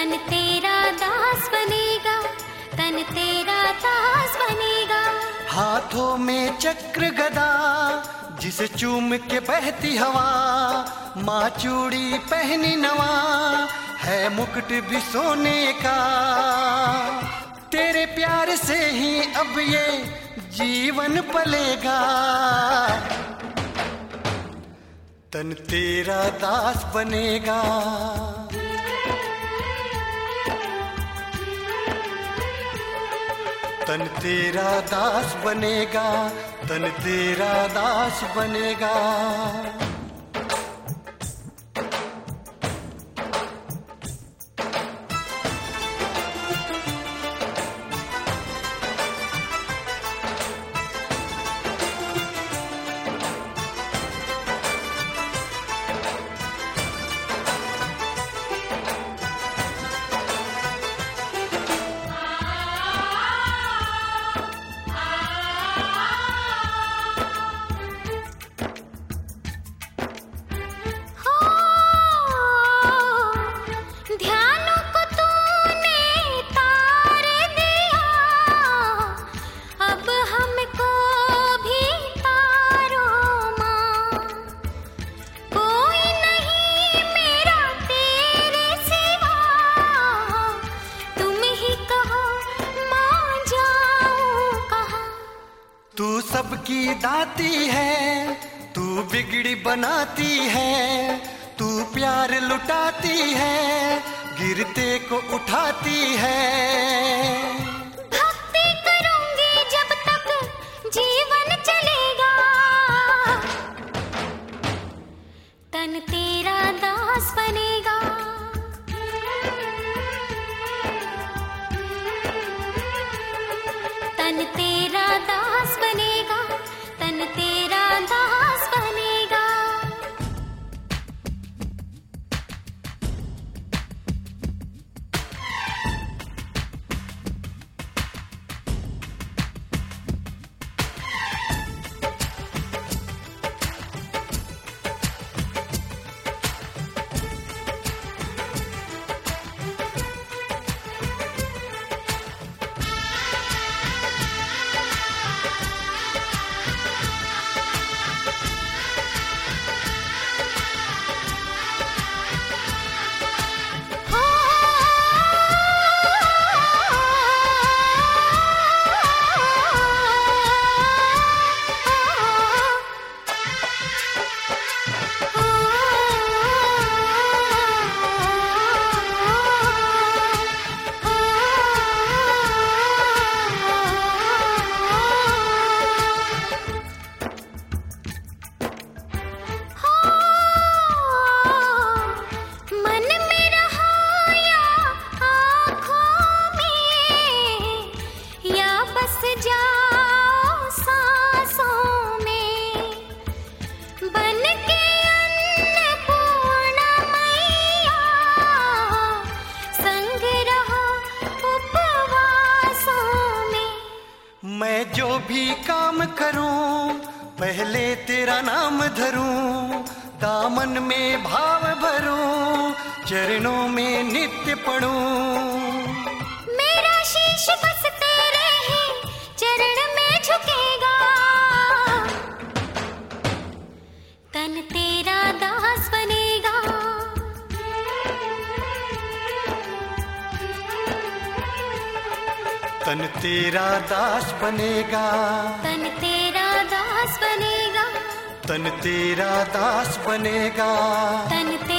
तन तेरा दास बनेगा, तन तेरा दास बनेगा। हाथों में चक्र गदा जिसे चूम के बहती हवा, माँ चूड़ी पहनी नवा है मुकुट भी सोने का। तेरे प्यार से ही अब ये जीवन पलेगा, तन तेरा दास बनेगा। तन तेरा दास बनेगा, तन तेरा दास बनेगा। तू सबकी दाती है, तू बिगड़ी बनाती है, तू प्यार लुटाती है, गिरते को उठाती है। भक्ति करूंगी जब तक जीवन चलेगा, तन तेरा दास बनेगा। तन तेरा दास बनेगा, तन तेरा दास बनेगा। मैं जो भी काम करूं पहले तेरा नाम धरूं, दामन में भाव भरूं, चरणों में नित्य पढ़ूं। मेरा शीश बस तेरे ही चरण में झुकेगा, तन तेरा दास बनेगा। तन तेरा दास बनेगा, तन तेरा दास बनेगा, तन तेरा दास बनेगा, तन